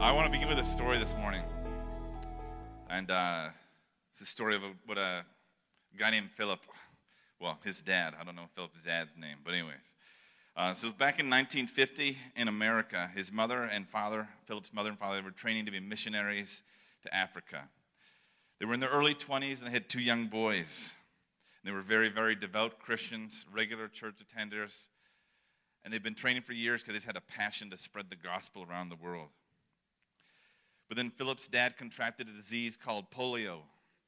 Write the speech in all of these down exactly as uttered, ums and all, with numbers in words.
I want to begin with a story this morning. And uh, it's a story of a, what a guy named Philip, well, his dad. I don't know Philip's dad's name, but anyways. Uh, so back in nineteen fifty in America, his mother and father, Philip's mother and father, were training to be missionaries to Africa. They were in their early twenties and they had two young boys. They were very, very devout Christians, regular church attenders. And they'd been training for years because they just had a passion to spread the gospel around the world. But then Philip's dad contracted a disease called polio.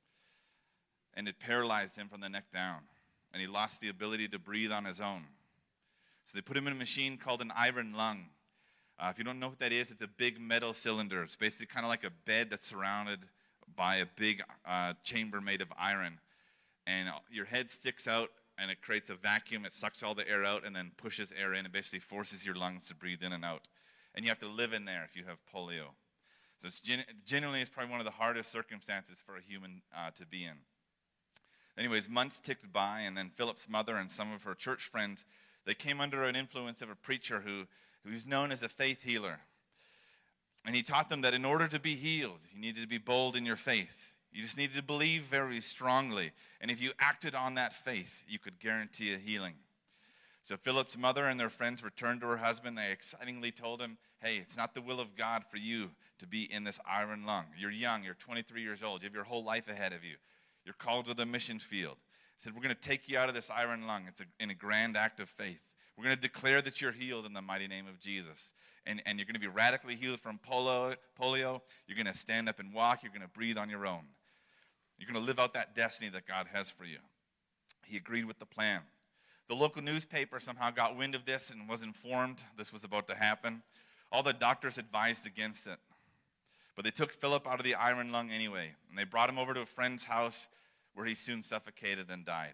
And it paralyzed him from the neck down. And he lost the ability to breathe on his own. So they put him in a machine called an iron lung. Uh, if you don't know what that is, it's a big metal cylinder. It's basically kind of like a bed that's surrounded by a big uh, chamber made of iron. And your head sticks out, and it creates a vacuum. It sucks all the air out and then pushes air in and basically forces your lungs to breathe in and out. And you have to live in there if you have polio. So it's gen- generally, it's probably one of the hardest circumstances for a human uh, to be in. Anyways, months ticked by, and then Philip's mother and some of her church friends, they came under an influence of a preacher who, who was known as a faith healer. And he taught them that in order to be healed, you needed to be bold in your faith. You just needed to believe very strongly. And if you acted on that faith, you could guarantee a healing. So Philip's mother and their friends returned to her husband. They excitingly told him, hey, it's not the will of God for you to be in this iron lung. You're young. You're twenty-three years old. You have your whole life ahead of you. You're called to the mission field. He said, we're going to take you out of this iron lung. It's a, in a grand act of faith. We're going to declare that you're healed in the mighty name of Jesus. And, and you're going to be radically healed from polio. polio. You're going to stand up and walk. You're going to breathe on your own. You're going to live out that destiny that God has for you. He agreed with the plan. The local newspaper somehow got wind of this and was informed this was about to happen. All the doctors advised against it. But they took Philip out of the iron lung anyway. And they brought him over to a friend's house where he soon suffocated and died.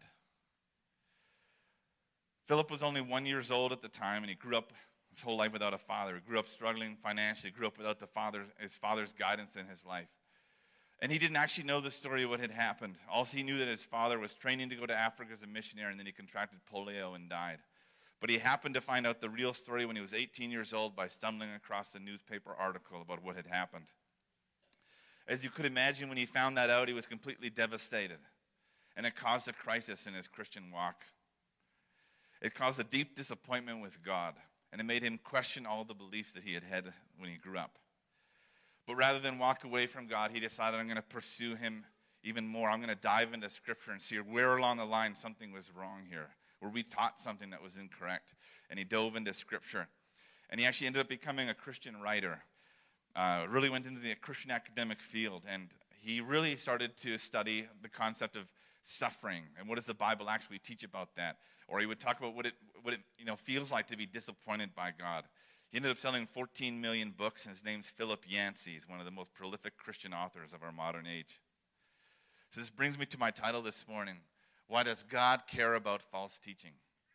Philip was only one year old at the time, and he grew up his whole life without a father. He grew up struggling financially, grew up without the father, his father's guidance in his life. And he didn't actually know the story of what had happened. All he knew that his father was training to go to Africa as a missionary, and then he contracted polio and died. But he happened to find out the real story when he was eighteen years old by stumbling across a newspaper article about what had happened. As you could imagine, when he found that out, he was completely devastated. And it caused a crisis in his Christian walk. It caused a deep disappointment with God. And it made him question all the beliefs that he had had when he grew up. But rather than walk away from God, he decided, I'm going to pursue him even more. I'm going to dive into Scripture and see where along the line something was wrong here, where we taught something that was incorrect. And he dove into Scripture. And he actually ended up becoming a Christian writer. Uh, really went into the Christian academic field. And he really started to study the concept of suffering and what does the Bible actually teach about that. Or he would talk about what it, what it you know, feels like to be disappointed by God. He ended up selling fourteen million books, and his name's Philip Yancey. He's one of the most prolific Christian authors of our modern age. So this brings me to my title this morning. Why does God care about false teaching?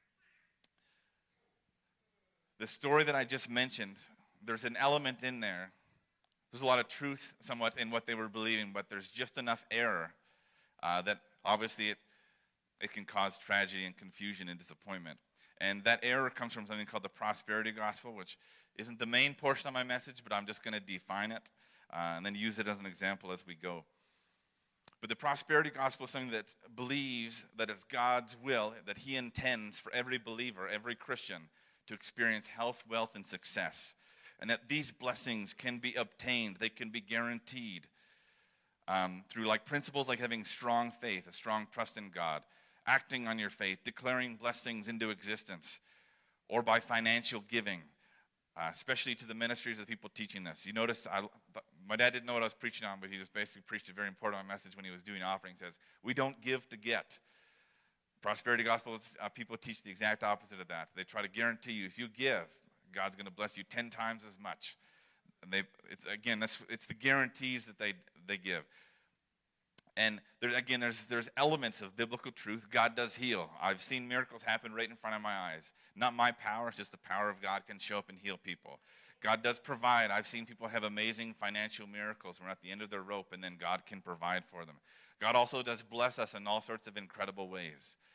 The story that I just mentioned, there's an element in there. There's a lot of truth somewhat in what they were believing, but there's just enough error uh, that obviously it, it can cause tragedy and confusion and disappointment. And that error comes from something called the prosperity gospel, which isn't the main portion of my message, but I'm just going to define it uh, and then use it as an example as we go. But the prosperity gospel is something that believes that it's God's will, that he intends for every believer, every Christian, to experience health, wealth, and success. And that these blessings can be obtained, they can be guaranteed um, through like principles like having strong faith, a strong trust in God, acting on your faith, declaring blessings into existence, or by financial giving, uh, especially to the ministries of the people teaching this. You notice, I, my dad didn't know what I was preaching on, but he just basically preached a very important message when he was doing offerings. He says, we don't give to get. Prosperity gospel, uh, people teach the exact opposite of that. They try to guarantee you, if you give, God's going to bless you ten times as much. And they, it's again, that's it's the guarantees that they they give. And there, again, there's there's elements of biblical truth. God does heal. I've seen miracles happen right in front of my eyes. Not my power, it's just the power of God can show up and heal people. God does provide. I've seen people have amazing financial miracles when we're at the end of their rope, and then God can provide for them. God also does bless us in all sorts of incredible ways.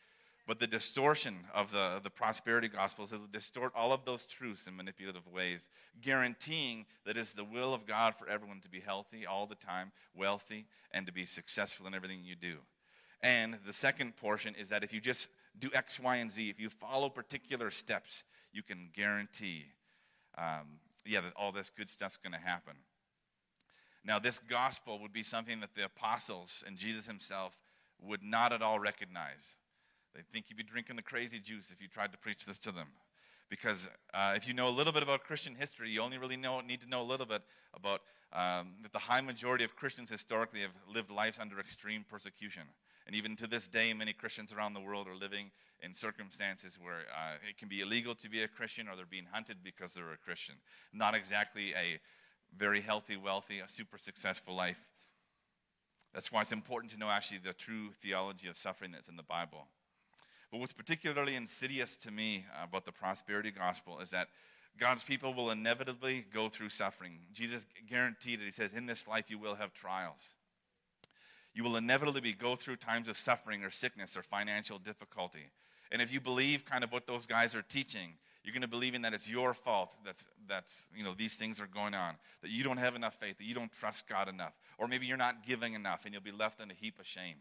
But the distortion of the, the prosperity gospel is it'll distort all of those truths in manipulative ways, guaranteeing that it's the will of God for everyone to be healthy all the time, wealthy, and to be successful in everything you do. And the second portion is that if you just do X, Y, and Z, if you follow particular steps, you can guarantee, um, yeah, that all this good stuff's going to happen. Now, this gospel would be something that the apostles and Jesus himself would not at all recognize. They'd think you'd be drinking the crazy juice if you tried to preach this to them. Because uh, if you know a little bit about Christian history, you only really know, need to know a little bit about um, that the high majority of Christians historically have lived lives under extreme persecution. And even to this day, many Christians around the world are living in circumstances where uh, it can be illegal to be a Christian, or they're being hunted because they're a Christian. Not exactly a very healthy, wealthy, a super successful life. That's why it's important to know actually the true theology of suffering that's in the Bible. But what's particularly insidious to me about the prosperity gospel is that God's people will inevitably go through suffering. Jesus guaranteed it. He says, in this life you will have trials. You will inevitably go through times of suffering or sickness or financial difficulty. And if you believe kind of what those guys are teaching, you're going to believe in that it's your fault that's, that's, you know, these things are going on, that you don't have enough faith, that you don't trust God enough, or maybe you're not giving enough and you'll be left in a heap of shame.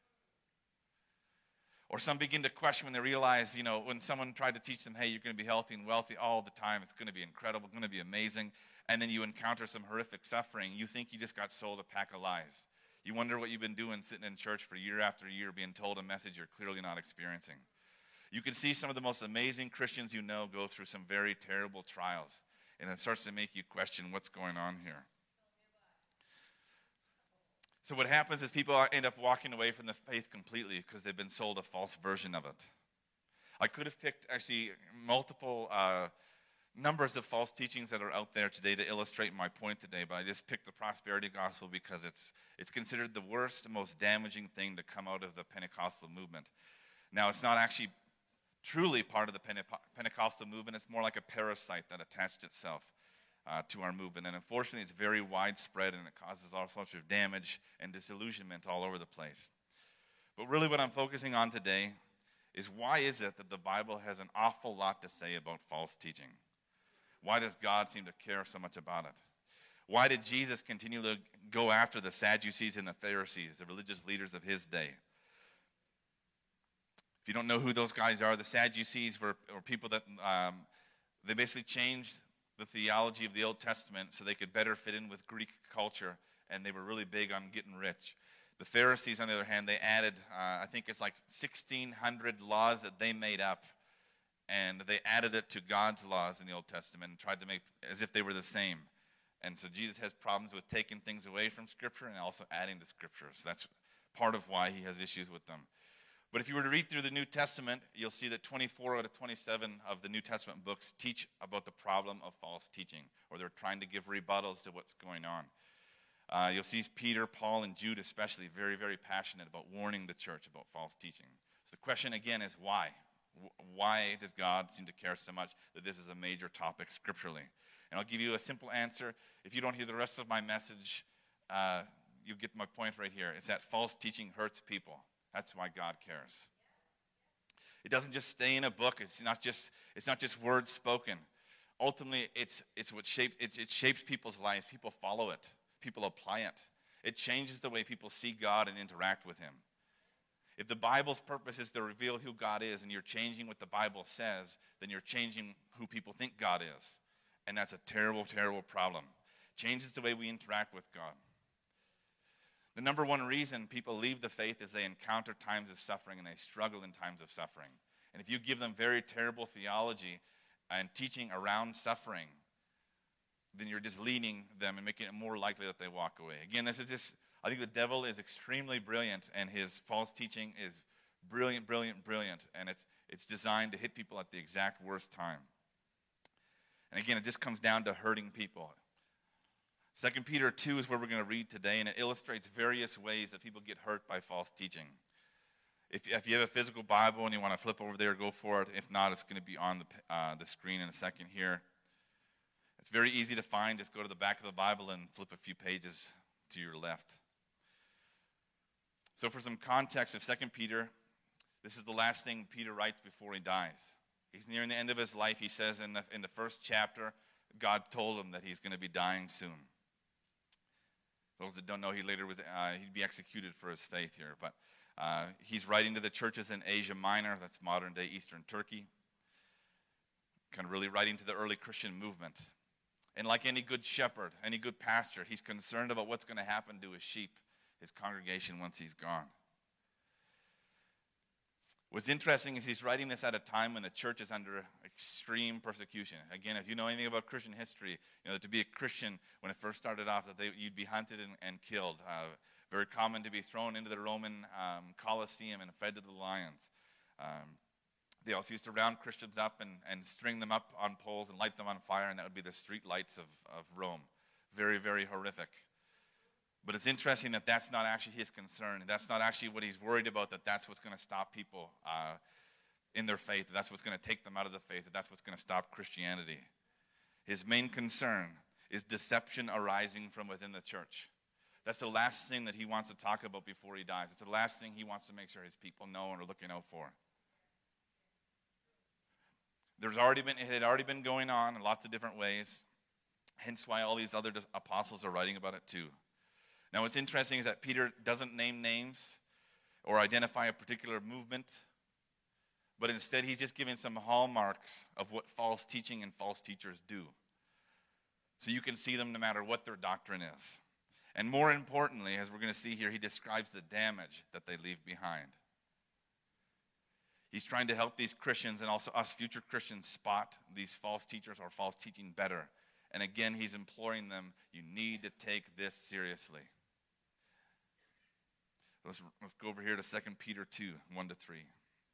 Or some begin to question when they realize, you know, when someone tried to teach them, hey, you're going to be healthy and wealthy all the time, it's going to be incredible, going to be amazing, and then you encounter some horrific suffering, you think you just got sold a pack of lies. You wonder what you've been doing sitting in church for year after year being told a message you're clearly not experiencing. You can see some of the most amazing Christians you know go through some very terrible trials, and it starts to make you question what's going on here. So what happens is people end up walking away from the faith completely because they've been sold a false version of it. I could have picked actually multiple uh, numbers of false teachings that are out there today to illustrate my point today, but I just picked the prosperity gospel because it's it's considered the worst, most damaging thing to come out of the Pentecostal movement. Now, it's not actually truly part of the Pente- Pentecostal movement. It's more like a parasite that attached itself Uh, to our movement, and unfortunately it's very widespread, and it causes all sorts of damage and disillusionment all over the place. But really what I'm focusing on today is, why is it that the Bible has an awful lot to say about false teaching? Why does God seem to care so much about it? Why did Jesus continue to go after the Sadducees and the Pharisees, the religious leaders of his day? If you don't know who those guys are, the Sadducees were, were people that um, they basically changed the theology of the Old Testament so they could better fit in with Greek culture, and they were really big on getting rich. The Pharisees, on the other hand, they added, uh, I think it's like sixteen hundred laws that they made up, and they added it to God's laws in the Old Testament and tried to make as if they were the same. And so Jesus has problems with taking things away from Scripture and also adding to Scripture. So that's part of why he has issues with them. But if you were to read through the New Testament, you'll see that twenty-four out of twenty-seven of the New Testament books teach about the problem of false teaching, or they're trying to give rebuttals to what's going on. Uh, you'll see Peter, Paul, and Jude especially very, very passionate about warning the church about false teaching. So the question again is why? Why does God seem to care so much that this is a major topic scripturally? And I'll give you a simple answer. If you don't hear the rest of my message, uh, you get my point right here. It's that false teaching hurts people. That's why God cares. It doesn't just stay in a book. It's not just it's not just words spoken. Ultimately, it's it's what shapes it, it shapes people's lives. People follow it. People apply it. It changes the way people see God and interact with him. If the Bible's purpose is to reveal who God is, and you're changing what the Bible says, then you're changing who people think God is. And that's a terrible, terrible problem. Changes the way we interact with God. The number one reason people leave the faith is they encounter times of suffering and they struggle in times of suffering. And if you give them very terrible theology and teaching around suffering, then you're just leading them and making it more likely that they walk away. Again, this is just, I think the devil is extremely brilliant, and his false teaching is brilliant, brilliant, brilliant. And it's it's designed to hit people at the exact worst time. And again, it just comes down to hurting people. Second Peter two is where we're going to read today, and it illustrates various ways that people get hurt by false teaching. If, if you have a physical Bible and you want to flip over there, go for it. If not, it's going to be on the, uh, the screen in a second here. It's very easy to find. Just go to the back of the Bible and flip a few pages to your left. So for some context of Second Peter, This is the last thing Peter writes before he dies. He's nearing the end of his life. He says in the, in the first chapter, God told him that he's going to be dying soon. Those that don't know, he later was uh, he'd be executed for his faith here. But uh, he's writing to the churches in Asia Minor, that's modern-day Eastern Turkey, kind of really writing to the early Christian movement. And like any good shepherd, any good pastor, he's concerned about what's going to happen to his sheep, his congregation, once he's gone. What's interesting is he's writing this at a time when the church is under extreme persecution. Again, if you know anything about Christian history, you know, to be a Christian when it first started off, that they, you'd be hunted and, and killed. Uh, very common to be thrown into the Roman um, Colosseum and fed to the lions. Um, they also used to round Christians up and, and string them up on poles and light them on fire, and that would be the street lights of, of Rome. Very, very horrific. But it's interesting that that's not actually his concern. That's not actually what he's worried about, that that's what's going to stop people uh, in their faith. That that's what's going to take them out of the faith. That that's what's going to stop Christianity. His main concern is deception arising from within the church. That's the last thing that he wants to talk about before he dies. It's the last thing he wants to make sure his people know and are looking out for. There's already been, it had already been going on in lots of different ways. Hence why all these other apostles are writing about it too. Now, what's interesting is that Peter doesn't name names or identify a particular movement, but instead he's just giving some hallmarks of what false teaching and false teachers do. So you can see them no matter what their doctrine is. And more importantly, as we're going to see here, he describes the damage that they leave behind. He's trying to help these Christians and also us future Christians spot these false teachers or false teaching better. And again, he's imploring them, you need to take this seriously. Let's, let's go over here to Second Peter two, one to three.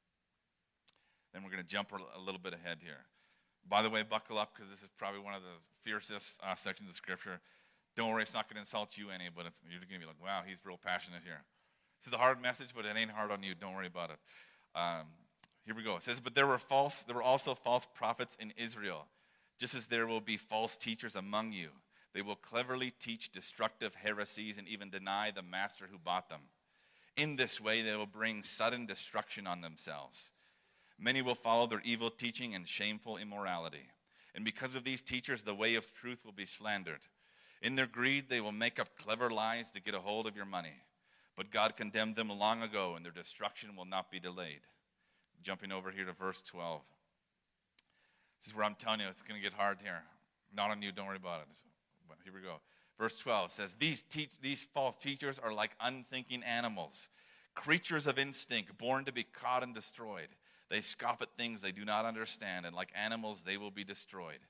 Then we're going to jump a little bit ahead here. By the way, buckle up, because this is probably one of the fiercest uh, sections of Scripture. Don't worry, it's not going to insult you any, but it's, you're going to be like, wow, he's real passionate here. This is a hard message, but it ain't hard on you. Don't worry about it. Um, here we go. It says, but there were false, there were also false prophets in Israel, just as there will be false teachers among you. They will cleverly teach destructive heresies and even deny the master who bought them. In this way, they will bring sudden destruction on themselves. Many will follow their evil teaching and shameful immorality. And because of these teachers, the way of truth will be slandered. In their greed, they will make up clever lies to get a hold of your money. But God condemned them long ago, and their destruction will not be delayed. Jumping over here to verse twelve. This is where I'm telling you, it's going to get hard here. Not on you, don't worry about it. But here we go. Verse twelve says, these, te- these false teachers are like unthinking animals, creatures of instinct, born to be caught and destroyed. They scoff at things they do not understand, and like animals, they will be destroyed.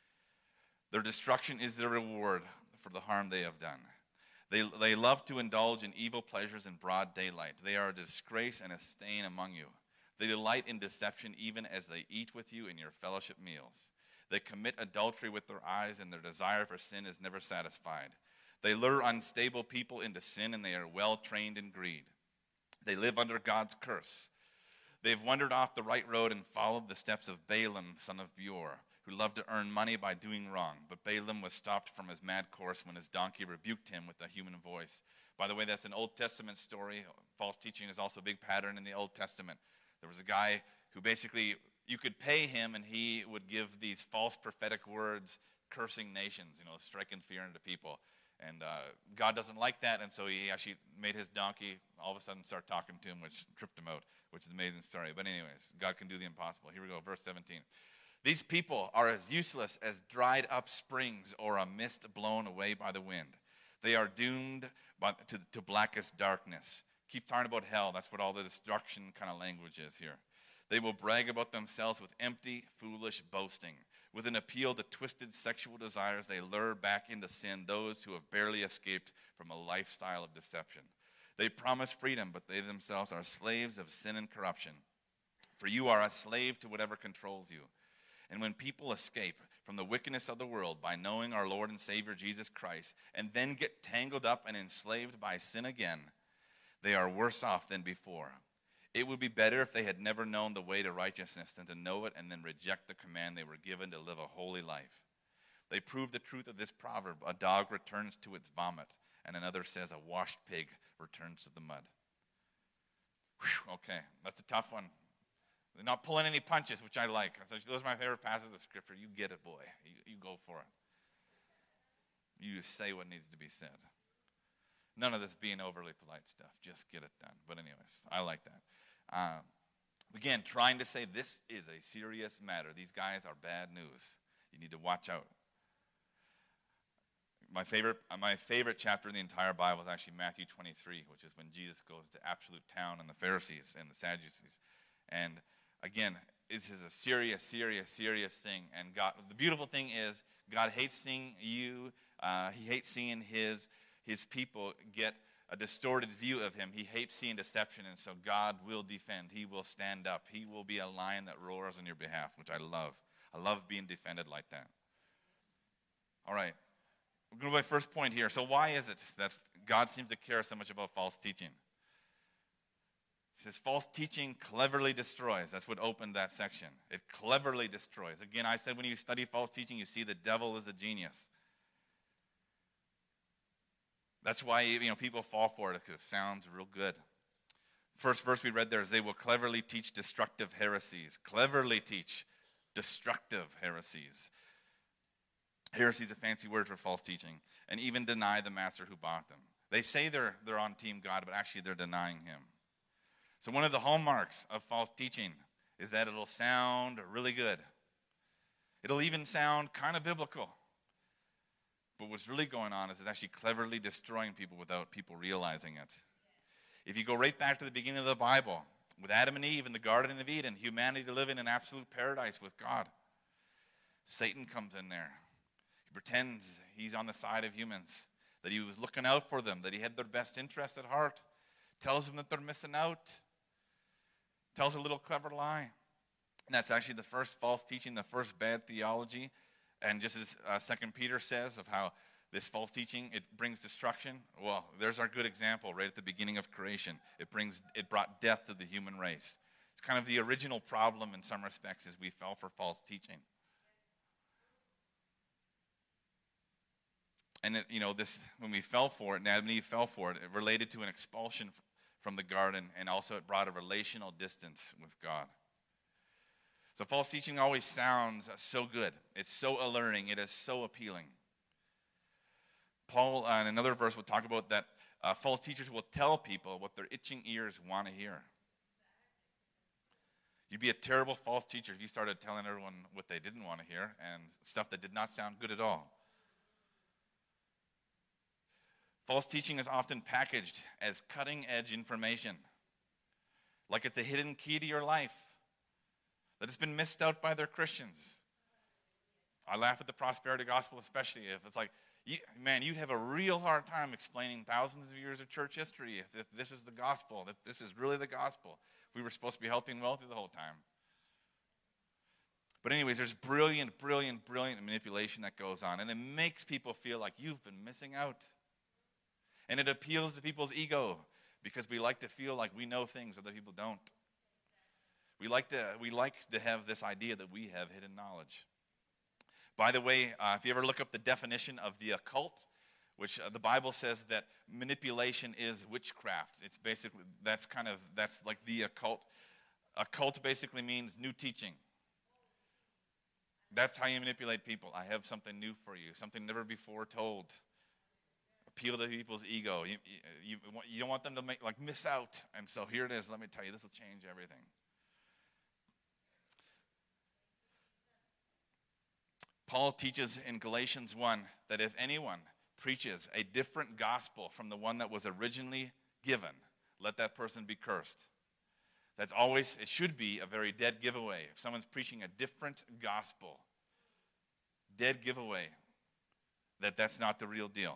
Their destruction is their reward for the harm they have done. They, they love to indulge in evil pleasures in broad daylight. They are a disgrace and a stain among you. They delight in deception even as they eat with you in your fellowship meals. They commit adultery with their eyes, and their desire for sin is never satisfied. They lure unstable people into sin, and they are well trained in greed. They live under God's curse. They've wandered off the right road and followed the steps of Balaam, son of Beor, who loved to earn money by doing wrong. But Balaam was stopped from his mad course when his donkey rebuked him with a human voice. By the way, that's an Old Testament story. False teaching is also a big pattern in the Old Testament. There was a guy who basically, you could pay him and he would give these false prophetic words cursing nations, you know, striking fear into people. And uh, God doesn't like that, and so he actually made his donkey all of a sudden start talking to him, which tripped him out, which is an amazing story. But anyways, God can do the impossible. Here we go, verse seventeen. These people are as useless as dried up springs or a mist blown away by the wind. They are doomed by, to, to blackest darkness. Keep talking about hell. That's what all the destruction kind of language is here. They will brag about themselves with empty, foolish boasting. With an appeal to twisted sexual desires, they lure back into sin those who have barely escaped from a lifestyle of deception. They promise freedom, but they themselves are slaves of sin and corruption. For you are a slave to whatever controls you. And when people escape from the wickedness of the world by knowing our Lord and Savior Jesus Christ, and then get tangled up and enslaved by sin again, they are worse off than before. It would be better if they had never known the way to righteousness than to know it and then reject the command they were given to live a holy life. They prove the truth of this proverb: a dog returns to its vomit, and another says a washed pig returns to the mud. Whew, okay, that's a tough one. They're not pulling any punches, which I like. Those are my favorite passages of Scripture. You get it, boy. You, you go for it. You just say what needs to be said. None of this being overly polite stuff. Just get it done. But anyways, I like that. Uh, again, trying to say this is a serious matter. These guys are bad news. You need to watch out. My favorite, uh, my favorite chapter in the entire Bible is actually Matthew twenty-three, which is when Jesus goes to absolute town on the Pharisees and the Sadducees. And again, this is a serious, serious, serious thing. And God, the beautiful thing is, God hates seeing you. Uh, he hates seeing his his people get a distorted view of him. He hates seeing deception, and so God will defend. He will stand up. He will be a lion that roars on your behalf, which I love. I love being defended like that. All right. We're going to my first point here. So why is it that God seems to care so much about false teaching? It says false teaching cleverly destroys. That's what opened that section. It cleverly destroys. Again, I said when you study false teaching, you see the devil is a genius. That's why, you know, people fall for it, because it sounds real good. First verse we read there is they will cleverly teach destructive heresies. Cleverly teach destructive heresies. Heresy is a fancy word for false teaching. And even deny the master who bought them. They say they're, they're on Team God, but actually they're denying him. So one of the hallmarks of false teaching is that it'll sound really good. It'll even sound kind of biblical. But what's really going on is it's actually cleverly destroying people without people realizing it. If you go right back to the beginning of the Bible, with Adam and Eve in the Garden of Eden, humanity living in absolute paradise with God, Satan comes in there. He pretends he's on the side of humans, that he was looking out for them, that he had their best interest at heart, tells them that they're missing out, tells a little clever lie. And that's actually the first false teaching, the first bad theology. And just as uh, Second Peter says of how this false teaching, it brings destruction. Well, there's our good example right at the beginning of creation. It brings, it brought death to the human race. It's kind of the original problem in some respects, is we fell for false teaching. And it, you know, this, when we fell for it, and Adam and Eve fell for it, it related to an expulsion from the garden, and also it brought a relational distance with God. So false teaching always sounds so good. It's so alluring. It is so appealing. Paul, uh, in another verse, will talk about that uh, false teachers will tell people what their itching ears want to hear. You'd be a terrible false teacher if you started telling everyone what they didn't want to hear and stuff that did not sound good at all. False teaching is often packaged as cutting-edge information, like it's a hidden key to your life that has been missed out by their Christians. I laugh at the prosperity gospel, especially if it's like, you, man, you'd have a real hard time explaining thousands of years of church history if, if this is the gospel, if this is really the gospel, if we were supposed to be healthy and wealthy the whole time. But anyways, there's brilliant, brilliant, brilliant manipulation that goes on, and it makes people feel like you've been missing out. And it appeals to people's ego, because we like to feel like we know things other people don't. We like to we like to have this idea that we have hidden knowledge. By the way, uh, if you ever look up the definition of the occult, which uh, the Bible says that manipulation is witchcraft. It's basically, that's kind of, that's like the occult. Occult basically means new teaching. That's how you manipulate people. I have something new for you, something never before told. Appeal to people's ego. You, you, you don't want them to make, like miss out. And so here it is. Let me tell you, this will change everything. Paul teaches in Galatians one that if anyone preaches a different gospel from the one that was originally given, let that person be cursed. That's always, it should be a very dead giveaway. If someone's preaching a different gospel, dead giveaway, that that's not the real deal.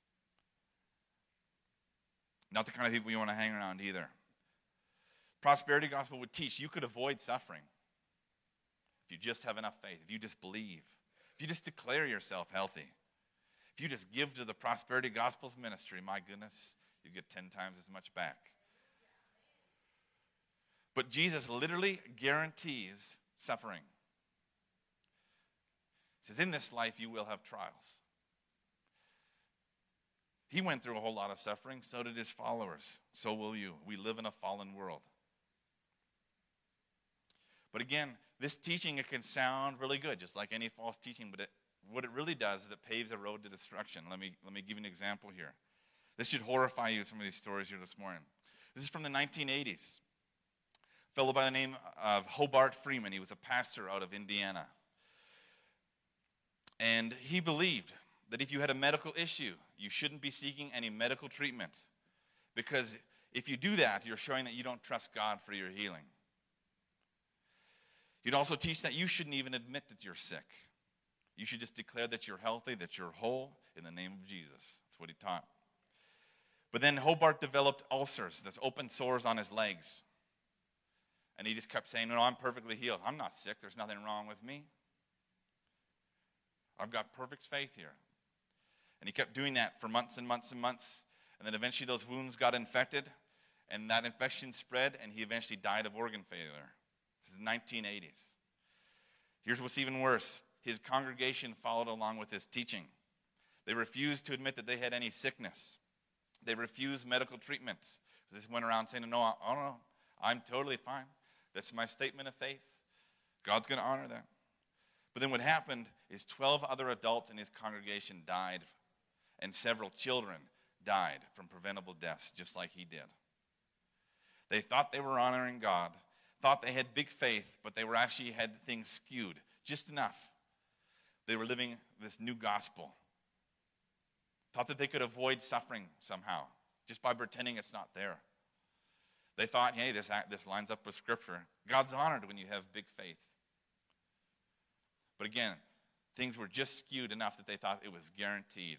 Not the kind of people you want to hang around either. Prosperity gospel would teach you could avoid suffering if you just have enough faith, if you just believe, if you just declare yourself healthy, if you just give to the prosperity gospel's ministry, my goodness, you get ten times as much back. But Jesus literally guarantees suffering. He says, in this life you will have trials. He went through a whole lot of suffering, so did his followers. So will you. We live in a fallen world. But again, this teaching, it can sound really good, just like any false teaching, but it, what it really does is it paves a road to destruction. Let me, let me give you an example here. This should horrify you, some of these stories here this morning. This is from the nineteen eighties. A fellow by the name of Hobart Freeman. He was a pastor out of Indiana. And he believed that if you had a medical issue, you shouldn't be seeking any medical treatment. Because if you do that, you're showing that you don't trust God for your healing. He'd also teach that you shouldn't even admit that you're sick. You should just declare that you're healthy, that you're whole, in the name of Jesus. That's what he taught. But then Hobart developed ulcers, that's open sores on his legs. And he just kept saying, no, I'm perfectly healed. I'm not sick. There's nothing wrong with me. I've got perfect faith here. And he kept doing that for months and months and months. And then eventually those wounds got infected. And that infection spread. And he eventually died of organ failure. This is the nineteen eighties. Here's what's even worse. His congregation followed along with his teaching. They refused to admit that they had any sickness. They refused medical treatments. So they went around saying, no, I don't know. I'm totally fine. That's my statement of faith. God's going to honor that. But then what happened is twelve other adults in his congregation died, and several children died from preventable deaths, just like he did. They thought they were honoring God, thought they had big faith, but they were actually had things skewed, just enough. They were living this new gospel. Thought that they could avoid suffering somehow, just by pretending it's not there. They thought, hey, this, this lines up with Scripture. God's honored when you have big faith. But again, things were just skewed enough that they thought it was guaranteed.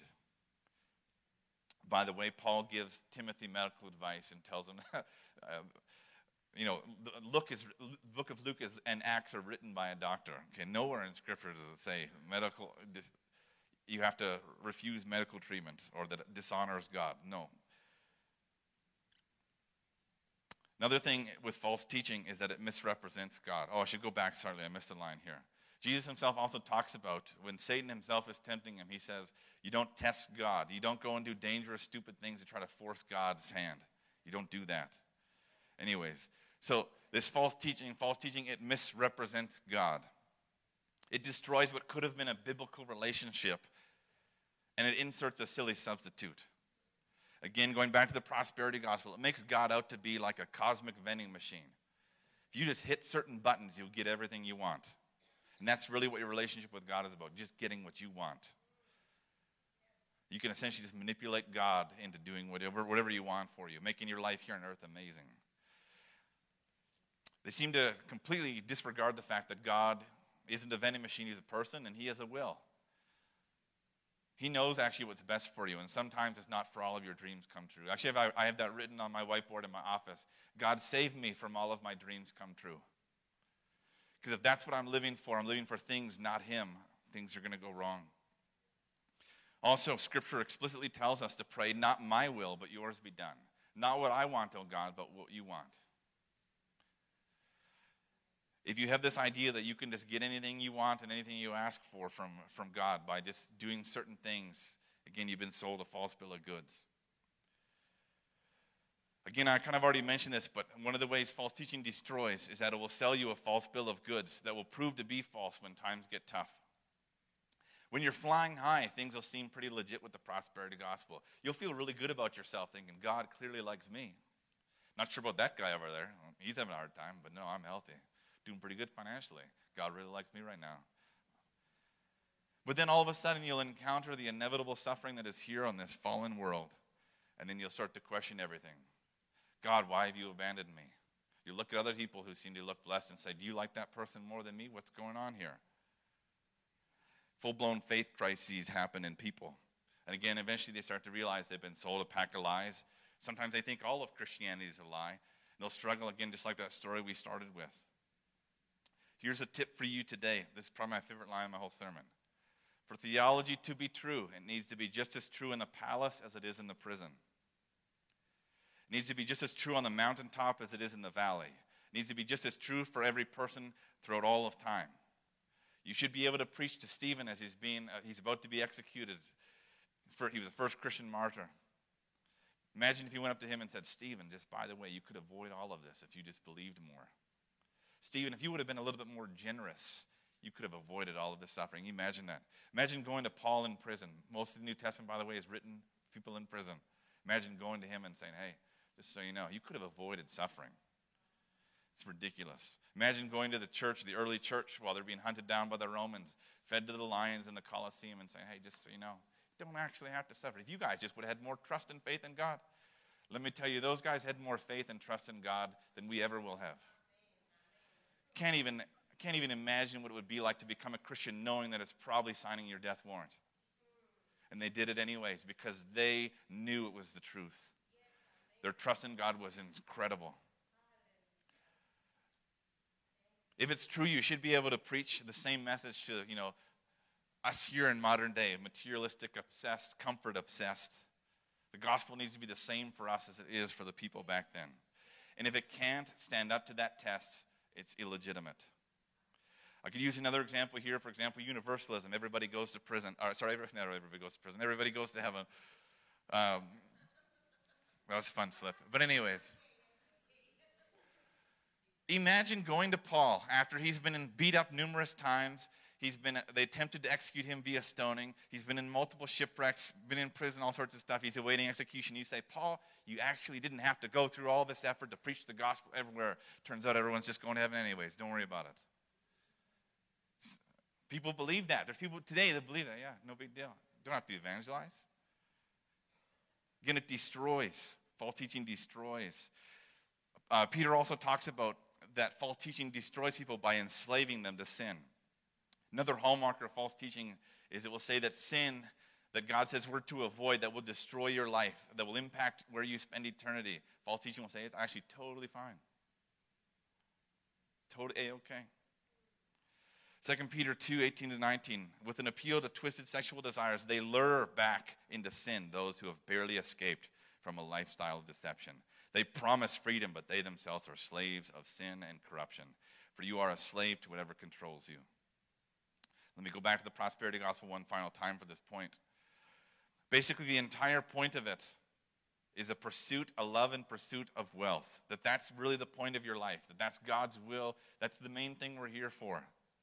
By the way, Paul gives Timothy medical advice and tells him, uh, you know, the Luke is, book of Luke is, and Acts are written by a doctor. Okay, nowhere in Scripture does it say medical. You have to refuse medical treatment or that it dishonors God. No. Another thing with false teaching is that it misrepresents God. Oh, I should go back. Sorry, I missed a line here. Jesus himself also talks about when Satan himself is tempting him, he says, you don't test God. You don't go and do dangerous, stupid things to try to force God's hand. You don't do that. Anyways, so this false teaching, false teaching, it misrepresents God. It destroys what could have been a biblical relationship, and it inserts a silly substitute. Again, going back to the prosperity gospel, it makes God out to be like a cosmic vending machine. If you just hit certain buttons, you'll get everything you want. And that's really what your relationship with God is about, just getting what you want. You can essentially just manipulate God into doing whatever, whatever you want for you, making your life here on earth amazing. They seem to completely disregard the fact that God isn't a vending machine, he's a person, and he has a will. He knows actually what's best for you, and sometimes it's not for all of your dreams come true. Actually, I have that written on my whiteboard in my office. God, save me from all of my dreams come true. Because if that's what I'm living for, I'm living for things, not him, things are going to go wrong. Also, Scripture explicitly tells us to pray, not my will, but yours be done. Not what I want, oh God, but what you want. If you have this idea that you can just get anything you want and anything you ask for from, from God by just doing certain things, again, you've been sold a false bill of goods. Again, I kind of already mentioned this, but one of the ways false teaching destroys is that it will sell you a false bill of goods that will prove to be false when times get tough. When you're flying high, things will seem pretty legit with the prosperity gospel. You'll feel really good about yourself thinking, God clearly likes me. Not sure about that guy over there. He's having a hard time, but no, I'm healthy. Doing pretty good financially. God really likes me right now. But then all of a sudden you'll encounter the inevitable suffering that is here on this fallen world. And then you'll start to question everything. God, why have you abandoned me? You look at other people who seem to look blessed and say, do you like that person more than me? What's going on here? Full-blown faith crises happen in people. And again, eventually they start to realize they've been sold a pack of lies. Sometimes they think all of Christianity is a lie. And they'll struggle again, just like that story we started with. Here's a tip for you today. This is probably my favorite line in my whole sermon. For theology to be true, it needs to be just as true in the palace as it is in the prison. It needs to be just as true on the mountaintop as it is in the valley. It needs to be just as true for every person throughout all of time. You should be able to preach to Stephen as he's being uh, he's about to be executed. For, he was the first Christian martyr. Imagine if you went up to him and said, Stephen, just by the way, you could avoid all of this if you just believed more. Stephen, if you would have been a little bit more generous, you could have avoided all of this suffering. Can you imagine that? Imagine going to Paul in prison. Most of the New Testament, by the way, is written for people in prison. Imagine going to him and saying, hey, just so you know, you could have avoided suffering. It's ridiculous. Imagine going to the church, the early church, while they're being hunted down by the Romans, fed to the lions in the Colosseum, and saying, hey, just so you know, you don't actually have to suffer. If you guys just would have had more trust and faith in God, let me tell you, those guys had more faith and trust in God than we ever will have. Can't even, can't even imagine what it would be like to become a Christian knowing that it's probably signing your death warrant. And they did it anyways because they knew it was the truth. Their trust in God was incredible. If it's true, you should be able to preach the same message to, you know, us here in modern day, materialistic obsessed, comfort obsessed. The gospel needs to be the same for us as it is for the people back then. And if it can't stand up to that test, it's illegitimate. I could use another example here. For example, universalism. Everybody goes to prison. Or, sorry, not everybody goes to prison. Everybody goes to heaven. Um, that was a fun slip. But anyways, imagine going to Paul after he's been beat up numerous times. He's been, they attempted to execute him via stoning. He's been in multiple shipwrecks, been in prison, all sorts of stuff. He's awaiting execution. You say, Paul, you actually didn't have to go through all this effort to preach the gospel everywhere. Turns out everyone's just going to heaven anyways. Don't worry about it. People believe that. There's people today that believe that. Yeah, no big deal. Don't have to evangelize. Again, it destroys. False teaching destroys. Uh, Peter also talks about that false teaching destroys people by enslaving them to sin. Another hallmark of false teaching is it will say that sin that God says we're to avoid, that will destroy your life, that will impact where you spend eternity. False teaching will say it's actually totally fine. Totally A-okay. Second Peter two, eighteen to nineteen, with an appeal to twisted sexual desires, they lure back into sin those who have barely escaped from a lifestyle of deception. They promise freedom, but they themselves are slaves of sin and corruption. For you are a slave to whatever controls you. Let me go back to the prosperity gospel one final time for this point. Basically, the entire point of it is a pursuit, a love and pursuit of wealth. That that's really the point of your life. That that's God's will. That's the main thing we're here for.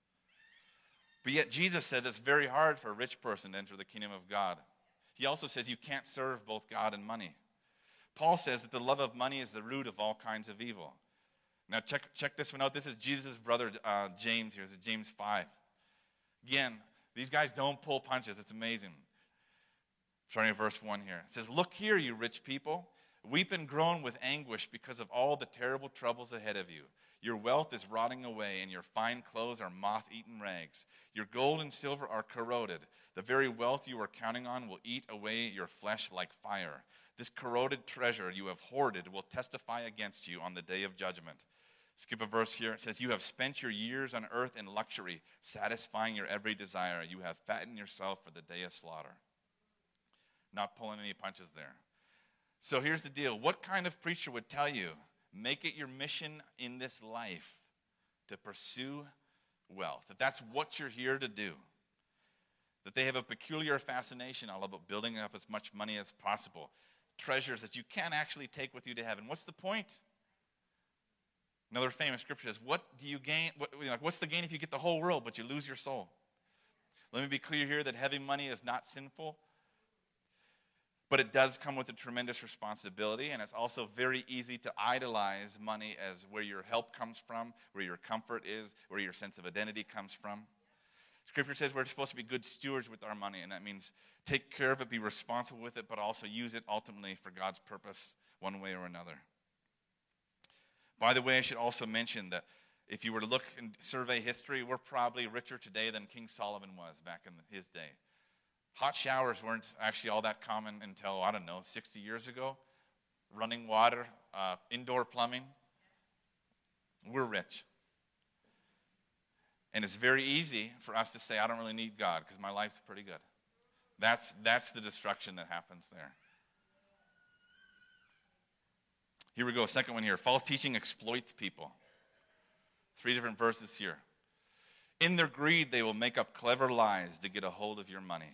But yet Jesus said it's very hard for a rich person to enter the kingdom of God. He also says you can't serve both God and money. Paul says that the love of money is the root of all kinds of evil. Now check, check this one out. This is Jesus' brother uh, James here. This is James five. Again, these guys don't pull punches. It's amazing. Starting at verse one here. It says, look here, you rich people. Weep and groan with anguish because of all the terrible troubles ahead of you. Your wealth is rotting away, and your fine clothes are moth-eaten rags. Your gold and silver are corroded. The very wealth you are counting on will eat away your flesh like fire. This corroded treasure you have hoarded will testify against you on the day of judgment. Skip a verse here. It says, you have spent your years on earth in luxury, satisfying your every desire. You have fattened yourself for the day of slaughter. Not pulling any punches there. So here's the deal. What kind of preacher would tell you, make it your mission in this life to pursue wealth? That that's what you're here to do. That they have a peculiar fascination all about building up as much money as possible. Treasures that you can't actually take with you to heaven. What's the point? Another famous scripture says, what do you gain? What, you know, what's the gain if you get the whole world, but you lose your soul? Let me be clear here that having money is not sinful, but it does come with a tremendous responsibility, and it's also very easy to idolize money as where your help comes from, where your comfort is, where your sense of identity comes from. Scripture says we're supposed to be good stewards with our money, and that means take care of it, be responsible with it, but also use it ultimately for God's purpose one way or another. By the way, I should also mention that if you were to look and survey history, we're probably richer today than King Solomon was back in his day. Hot showers weren't actually all that common until, I don't know, sixty years ago. Running water, uh, indoor plumbing. We're rich. And it's very easy for us to say, I don't really need God because my life's pretty good. That's, that's the destruction that happens there. Here we go, second one here. False teaching exploits people. Three different verses here. In their greed, they will make up clever lies to get a hold of your money.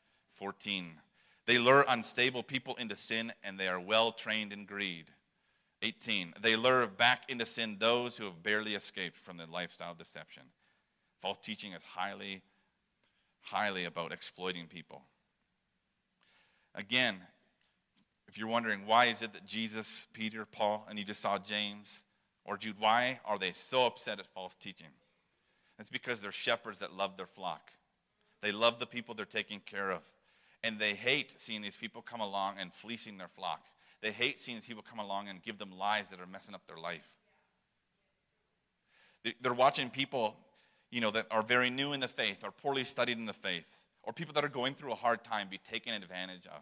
fourteen. They lure unstable people into sin, and they are well trained in greed. eighteen, they lure back into sin those who have barely escaped from the lifestyle deception. False teaching is highly, highly about exploiting people. Again, if you're wondering why is it that Jesus, Peter, Paul, and you just saw James or Jude, why are they so upset at false teaching? It's because they're shepherds that love their flock. They love the people they're taking care of. And they hate seeing these people come along and fleecing their flock. They hate seeing these people come along and give them lies that are messing up their life. They're watching people, you know, that are very new in the faith or poorly studied in the faith, or people that are going through a hard time be taken advantage of.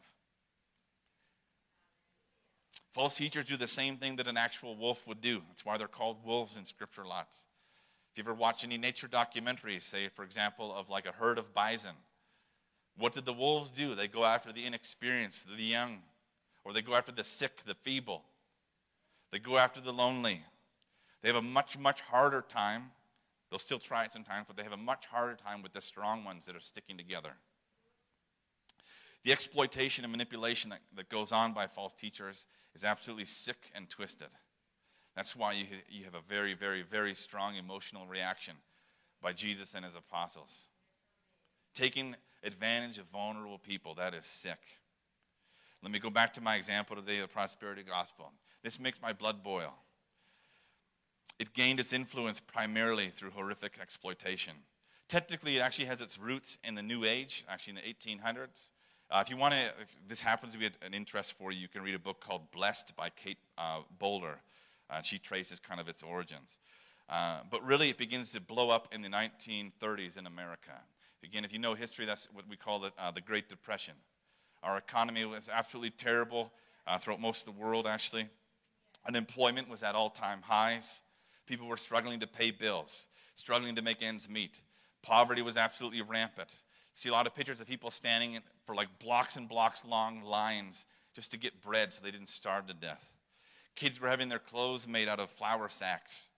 False teachers do the same thing that an actual wolf would do. That's why they're called wolves in Scripture lots. If you ever watch any nature documentaries, say, for example, of like a herd of bison, what did the wolves do? They go after the inexperienced, the young, or they go after the sick, the feeble. They go after the lonely. They have a much, much harder time. They'll still try it sometimes, but they have a much harder time with the strong ones that are sticking together. The exploitation and manipulation that, that goes on by false teachers is absolutely sick and twisted. That's why you, you have a very, very, very strong emotional reaction by Jesus and his apostles. Taking advantage of vulnerable people, that is sick. Let me go back to my example today of the prosperity gospel. This makes my blood boil. It gained its influence primarily through horrific exploitation. Technically, it actually has its roots in the New Age, actually in the eighteen hundreds. Uh, if you want to, if this happens to be an interest for you, you can read a book called Blessed by Kate uh, Bowler. Uh, she traces kind of its origins. Uh, but really, it begins to blow up in the nineteen thirties in America. Again, if you know history, that's what we call the, uh, the Great Depression. Our economy was absolutely terrible uh, throughout most of the world, actually. Unemployment was at all-time highs. People were struggling to pay bills, struggling to make ends meet. Poverty was absolutely rampant. See a lot of pictures of people standing in, for like blocks and blocks long lines just to get bread so they didn't starve to death. Kids were having their clothes made out of flour sacks.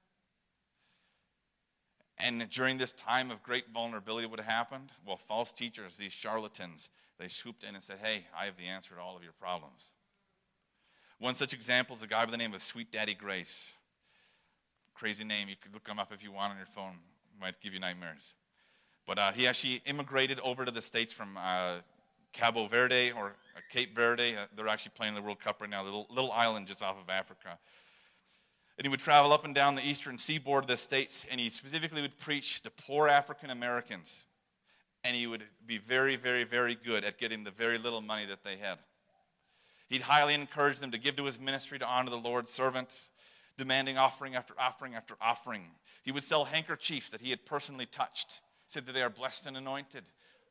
And during this time of great vulnerability, what happened? Well, false teachers, these charlatans, they swooped in and said, hey, I have the answer to all of your problems. One such example is a guy by the name of Sweet Daddy Grace. Crazy name. You could look him up if you want on your phone. It might give you nightmares. But uh, he actually immigrated over to the States from uh, Cabo Verde or uh, Cape Verde. Uh, they're actually playing the World Cup right now, a little, little island just off of Africa. And he would travel up and down the eastern seaboard of the States, and he specifically would preach to poor African Americans. And he would be very, very, very good at getting the very little money that they had. He'd highly encourage them to give to his ministry to honor the Lord's servants, demanding offering after offering after offering. He would sell handkerchiefs that he had personally touched, said that they are blessed and anointed.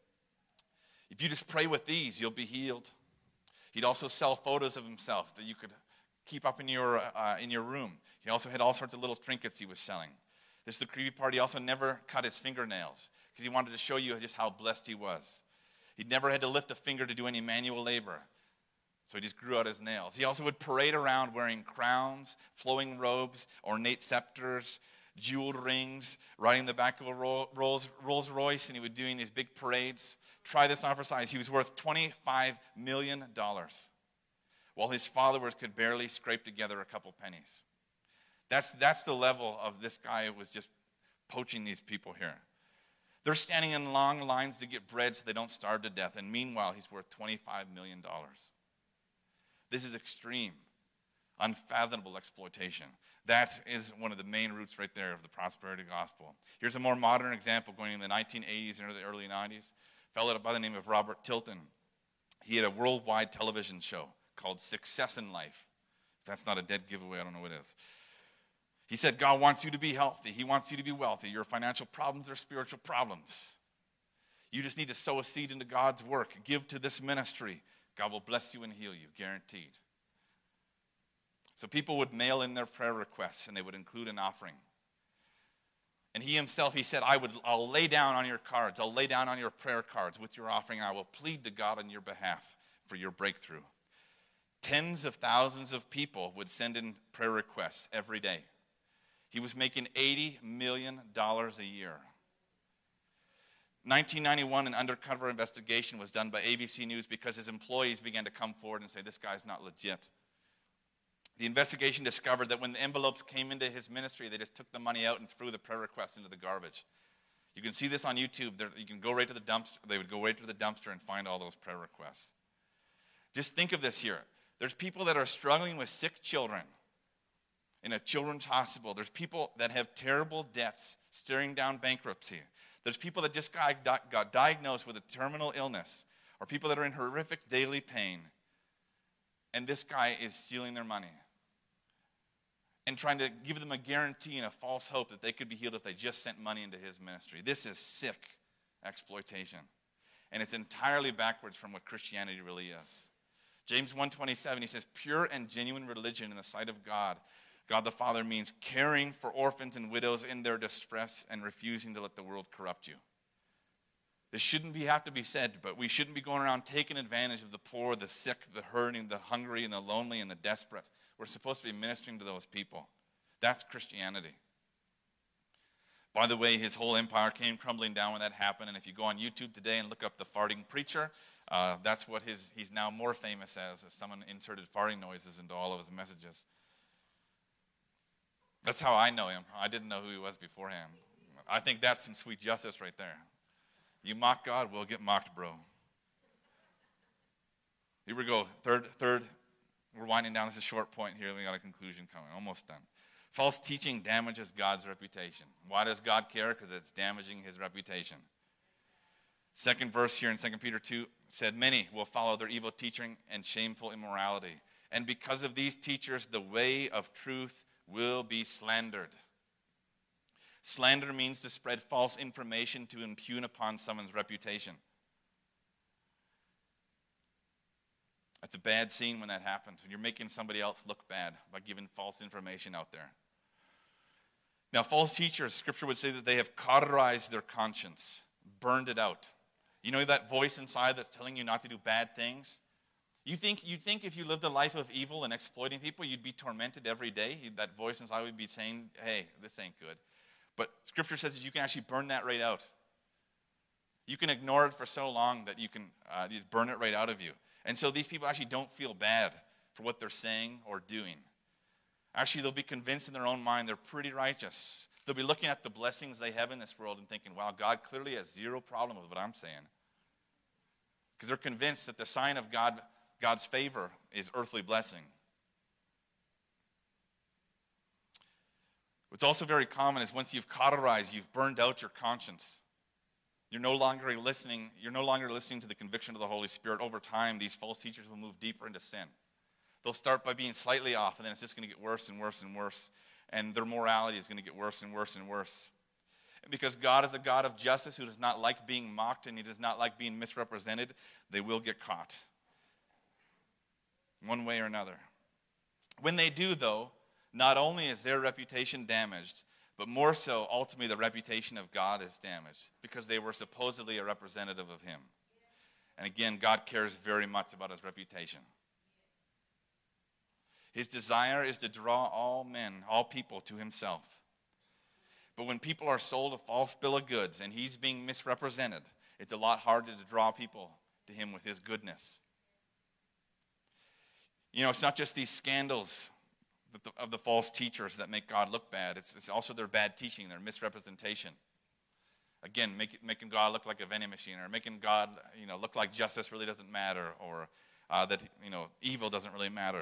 If you just pray with these, you'll be healed. He'd also sell photos of himself that you could keep up in your uh, in your room. He also had all sorts of little trinkets he was selling. This is the creepy part. He also never cut his fingernails because he wanted to show you just how blessed he was. He'd never had to lift a finger to do any manual labor. So he just grew out his nails. He also would parade around wearing crowns, flowing robes, ornate scepters, jeweled rings, riding the back of a Rolls, Rolls Royce, and he would be doing these big parades. Try this on for size. He was worth twenty-five million dollars, while his followers could barely scrape together a couple pennies. That's, that's the level of this guy who was just poaching these people here. They're standing in long lines to get bread so they don't starve to death, and meanwhile, he's worth twenty-five million dollars. This is extreme, unfathomable exploitation. That is one of the main roots right there of the prosperity gospel. Here's a more modern example going in the nineteen eighties and the early nineties. A fellow by the name of Robert Tilton. He had a worldwide television show called Success in Life. If that's not a dead giveaway, I don't know what it is. He said, God wants you to be healthy. He wants you to be wealthy. Your financial problems are spiritual problems. You just need to sow a seed into God's work. Give to this ministry. God will bless you and heal you, guaranteed. So people would mail in their prayer requests, and they would include an offering. And he himself, he said, I would, I'll lay down on your cards. I'll lay down on your prayer cards with your offering, and I will plead to God on your behalf for your breakthrough. Tens of thousands of people would send in prayer requests every day. He was making eighty million dollars a year. nineteen ninety-one, an undercover investigation was done by A B C News because his employees began to come forward and say, this guy's not legit. The investigation discovered that when the envelopes came into his ministry, they just took the money out and threw the prayer requests into the garbage. You can see this on YouTube. There, you can go right to the dumpster. They would go right to the dumpster and find all those prayer requests. Just think of this here. There's people that are struggling with sick children in a children's hospital. There's people that have terrible debts, staring down bankruptcy. There's people that just got, got diagnosed with a terminal illness, or people that are in horrific daily pain. And this guy is stealing their money and trying to give them a guarantee and a false hope that they could be healed if they just sent money into his ministry. This is sick exploitation. And it's entirely backwards from what Christianity really is. James one twenty-seven, he says, pure and genuine religion in the sight of God, God the Father, means caring for orphans and widows in their distress and refusing to let the world corrupt you. This shouldn't be, have to be said, but we shouldn't be going around taking advantage of the poor, the sick, the hurting, the hungry, and the lonely, and the desperate. We're supposed to be ministering to those people. That's Christianity. By the way, his whole empire came crumbling down when that happened, and if you go on YouTube today and look up the farting preacher, uh, that's what his he's now more famous as, as someone inserted farting noises into all of his messages. That's how I know him. I didn't know who he was beforehand. I think that's some sweet justice right there. You mock God, we'll get mocked, bro. Here we go. Third, third, we're winding down. This is a short point here. We got a conclusion coming. Almost done. False teaching damages God's reputation. Why does God care? Because it's damaging his reputation. Second verse here in Second Peter two said, many will follow their evil teaching and shameful immorality. And because of these teachers, the way of truth will be slandered. Slander means to spread false information to impugn upon someone's reputation. That's a bad scene when that happens, when you're making somebody else look bad by giving false information out there. Now, false teachers, Scripture would say that they have cauterized their conscience, burned it out. You know that voice inside that's telling you not to do bad things? You think, you'd think if you lived a life of evil and exploiting people, you'd be tormented every day. That voice inside would be saying, hey, this ain't good. But Scripture says that you can actually burn that right out. You can ignore it for so long that you can uh, just burn it right out of you. And so these people actually don't feel bad for what they're saying or doing. Actually, they'll be convinced in their own mind they're pretty righteous. They'll be looking at the blessings they have in this world and thinking, wow, God clearly has zero problem with what I'm saying. Because they're convinced that the sign of God, God's favor is earthly blessing. What's also very common is once you've cauterized, you've burned out your conscience. You're no longer listening, you're no longer listening to the conviction of the Holy Spirit. Over time, these false teachers will move deeper into sin. They'll start by being slightly off, and then it's just going to get worse and worse and worse. And their morality is going to get worse and worse and worse. And because God is a God of justice who does not like being mocked and he does not like being misrepresented, they will get caught. One way or another. When they do, though, not only is their reputation damaged, but more so, ultimately, the reputation of God is damaged because they were supposedly a representative of him. And again, God cares very much about his reputation. His desire is to draw all men, all people to himself. But when people are sold a false bill of goods and he's being misrepresented, it's a lot harder to draw people to him with his goodness. You know, it's not just these scandals of the false teachers that make God look bad. It's, it's also their bad teaching, their misrepresentation. Again, make, making God look like a vending machine, or making God, you know, look like justice really doesn't matter, or uh, that, you know, evil doesn't really matter.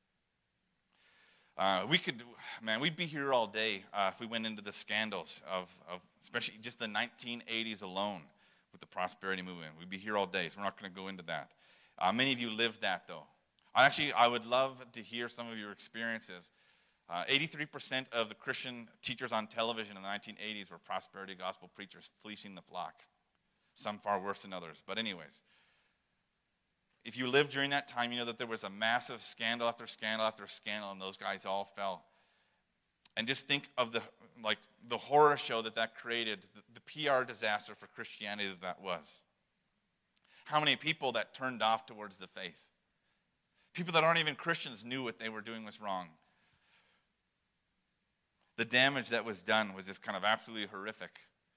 Uh, we could, man, we'd be here all day uh, if we went into the scandals of, of, especially just the nineteen eighties alone with the prosperity movement. We'd be here all day, so we're not going to go into that. Uh, many of you lived that, though. Actually, I would love to hear some of your experiences. Uh, eighty-three percent of the Christian teachers on television in the nineteen eighties were prosperity gospel preachers fleecing the flock. Some far worse than others. But anyways, if you lived during that time, you know that there was a massive scandal after scandal after scandal, and those guys all fell. And just think of the like the horror show that that created, the, the P R disaster for Christianity that that was. How many people that turned off towards the faith? People that aren't even Christians knew what they were doing was wrong. The damage that was done was just kind of absolutely horrific.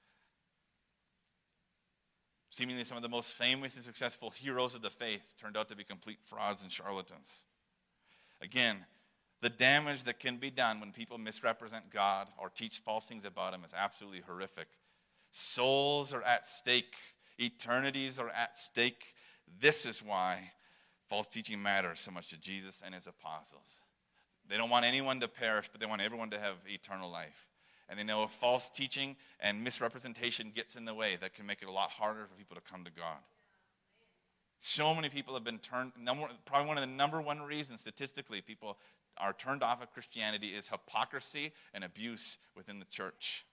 Seemingly some of the most famous and successful heroes of the faith turned out to be complete frauds and charlatans. Again, The damage that can be done when people misrepresent God or teach false things about him is absolutely horrific. Souls are at stake. Eternities are at stake. This is why false teaching matters so much to Jesus and his apostles. They don't want anyone to perish, but they want everyone to have eternal life. And they know if false teaching and misrepresentation gets in the way, that can make it a lot harder for people to come to God. So many people have been turned, number, probably one of the number one reasons statistically people are turned off of Christianity is hypocrisy and abuse within the church.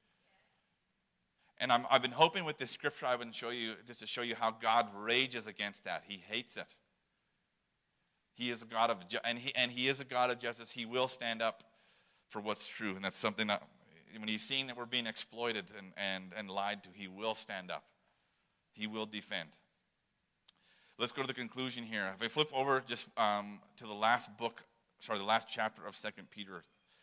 And I'm, I've been hoping with this scripture I would show you, just to show you how God rages against that. He hates it. He is a God of, and he, and he is a God of justice. He will stand up for what's true. And that's something that, when he's seeing that we're being exploited and, and, and lied to, he will stand up. He will defend. Let's go to the conclusion here. If I flip over just um, to the last book, sorry, the last chapter of Second Peter.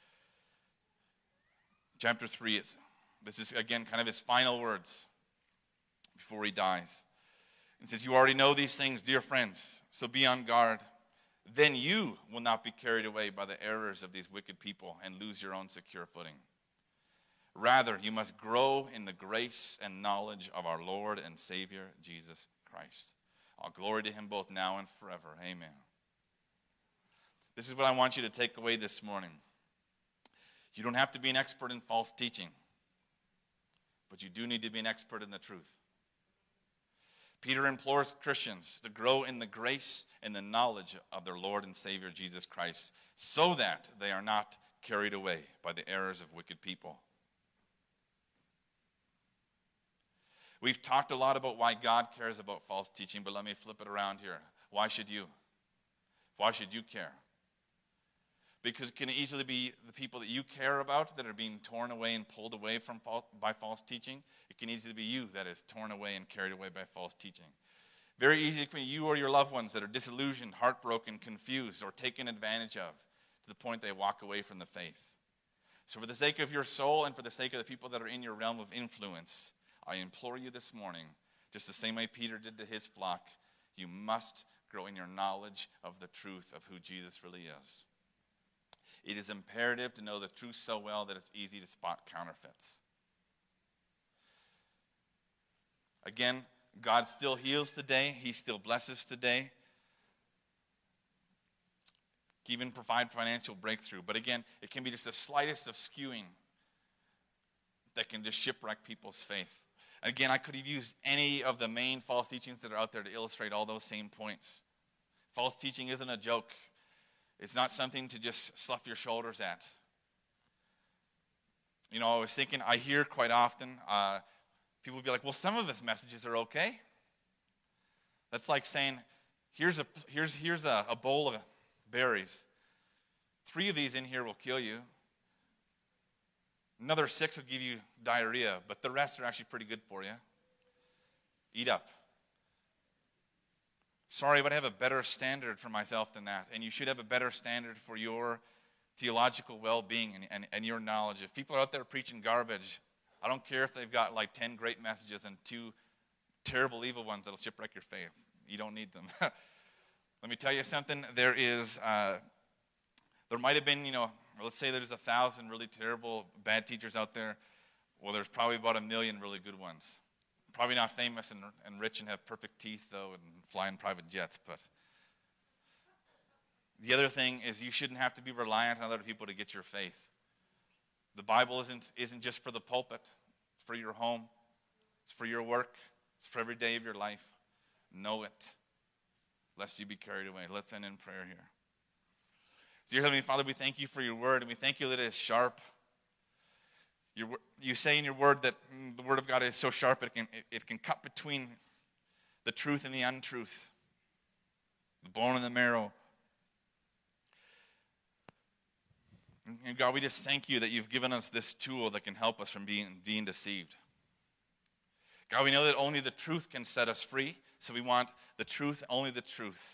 Chapter three, is, this is, again, kind of his final words before he dies. It says, you already know these things, dear friends, so be on guard. Then you will not be carried away by the errors of these wicked people and lose your own secure footing. Rather, you must grow in the grace and knowledge of our Lord and Savior, Jesus Christ. All glory to him both now and forever. Amen. This is what I want you to take away this morning. You don't have to be an expert in false teaching, but you do need to be an expert in the truth. Peter implores Christians to grow in the grace and the knowledge of their Lord and Savior Jesus Christ so that they are not carried away by the errors of wicked people. We've talked a lot about why God cares about false teaching, but let me flip it around here. Why should you? Why should you care? Because it can easily be the people that you care about that are being torn away and pulled away from false, by false teaching. It can easily be you that is torn away and carried away by false teaching. Very easy to be you or your loved ones that are disillusioned, heartbroken, confused, or taken advantage of to the point they walk away from the faith. So for the sake of your soul and for the sake of the people that are in your realm of influence, I implore you this morning, just the same way Peter did to his flock, you must grow in your knowledge of the truth of who Jesus really is. It is imperative to know the truth so well that it's easy to spot counterfeits. Again, God still heals today. He still blesses today. He even provide financial breakthrough. But again, it can be just the slightest of skewing that can just shipwreck people's faith. Again, I could have used any of the main false teachings that are out there to illustrate all those same points. False teaching isn't a joke. It's not something to just slough your shoulders at. You know, I was thinking, I hear quite often, uh, people will be like, well, some of his messages are okay. That's like saying, here's a here's here's a, a bowl of berries. Three of these in here will kill you. Another six will give you diarrhea, but the rest are actually pretty good for you. Eat up. Sorry, but I have a better standard for myself than that. And you should have a better standard for your theological well-being and, and, and your knowledge. If people are out there preaching garbage, I don't care if they've got like ten great messages and two terrible evil ones that'll shipwreck your faith. You don't need them. Let me tell you something. There is, uh, there might have been, you know, let's say there's a thousand really terrible bad teachers out there. Well, there's probably about a million really good ones. Probably not famous and, and rich and have perfect teeth, though, and fly in private jets. But the other thing is you shouldn't have to be reliant on other people to get your faith. The Bible isn't, isn't just for the pulpit. It's for your home. It's for your work. It's for every day of your life. Know it, lest you be carried away. Let's end in prayer here. Dear Heavenly Father, we thank you for your word, and we thank you that it is sharp. Your, you say in your word that mm, the word of God is so sharp it can, it, it can cut between the truth and the untruth, the bone and the marrow. And, and God, we just thank you that you've given us this tool that can help us from being, being deceived. God, we know that only the truth can set us free, so we want the truth, only the truth.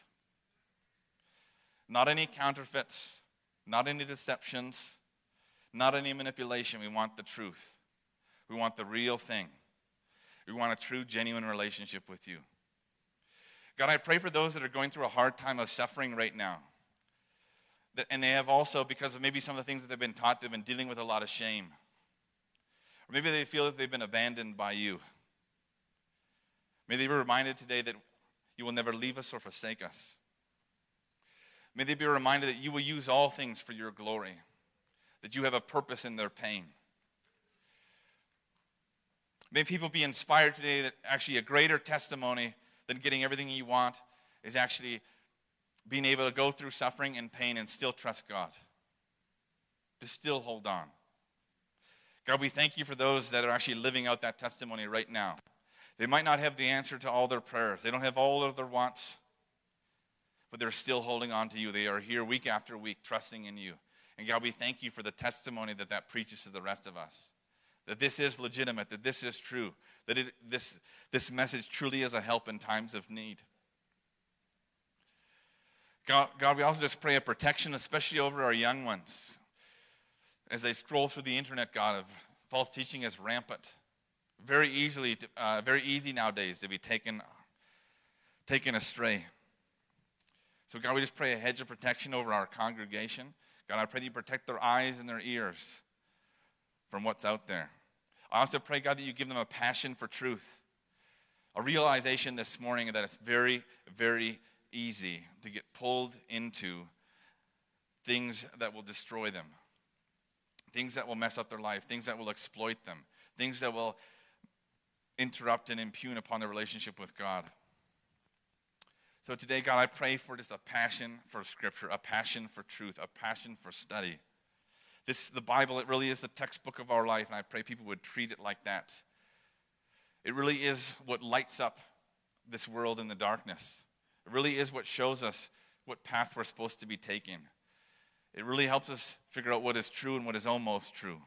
Not any counterfeits, not any deceptions, not any manipulation. We want the truth. We want the real thing. We want a true, genuine relationship with you. God, I pray for those that are going through a hard time of suffering right now, That, and they have also, because of maybe some of the things that they've been taught, they've been dealing with a lot of shame. Or maybe they feel that they've been abandoned by you. May they be reminded today that you will never leave us or forsake us. May they be reminded that you will use all things for your glory, that you have a purpose in their pain. May people be inspired today that actually a greater testimony than getting everything you want is actually being able to go through suffering and pain and still trust God, to still hold on. God, we thank you for those that are actually living out that testimony right now. They might not have the answer to all their prayers. They don't have all of their wants. But they're still holding on to you. They are here week after week, trusting in you. And God, we thank you for the testimony that that preaches to the rest of us. That this is legitimate, that this is true, that it, this, this message truly is a help in times of need. God, God, we also just pray a protection, especially over our young ones. As they scroll through the internet, God, of false teaching is rampant. Very easily, uh, very easy nowadays to be taken, taken astray. So God, we just pray a hedge of protection over our congregation. God, I pray that you protect their eyes and their ears from what's out there. I also pray, God, that you give them a passion for truth. A realization this morning that it's very, very easy to get pulled into things that will destroy them. Things that will mess up their life. Things that will exploit them. Things that will interrupt and impugn upon their relationship with God. So today, God, I pray for just a passion for Scripture, a passion for truth, a passion for study. This, the Bible, it really is the textbook of our life, and I pray people would treat it like that. It really is what lights up this world in the darkness. It really is what shows us what path we're supposed to be taking. It really helps us figure out what is true and what is almost true.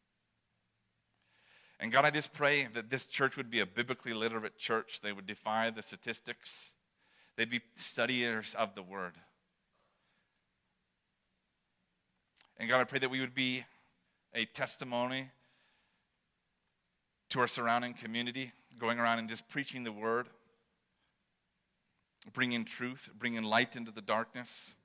And God, I just pray that this church would be a biblically literate church. They would defy the statistics. They'd be studiers of the Word. And God, I pray that we would be a testimony to our surrounding community, going around and just preaching the Word, bringing truth, bringing light into the darkness.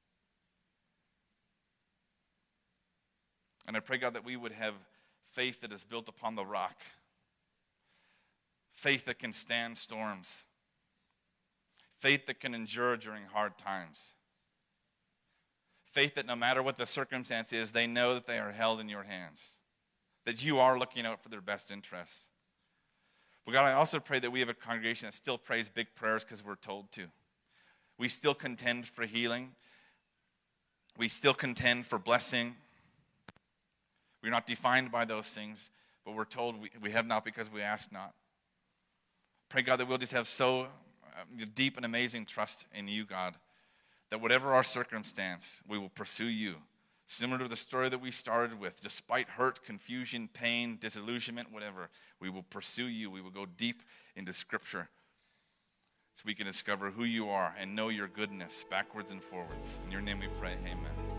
And I pray, God, that we would have faith that is built upon the rock, faith that can stand storms, faith that can endure during hard times. Faith that no matter what the circumstance is, they know that they are held in your hands, that you are looking out for their best interests. But God, I also pray that we have a congregation that still prays big prayers because we're told to. We still contend for healing. We still contend for blessing. We're not defined by those things, but we're told we, we have not because we ask not. Pray, God, that we'll just have so deep and amazing trust in you, God, that whatever our circumstance, we will pursue you. Similar to the story that we started with, despite hurt, confusion, pain, disillusionment, whatever, we will pursue you. We will go deep into Scripture so we can discover who you are and know your goodness backwards and forwards. In your name we pray, amen.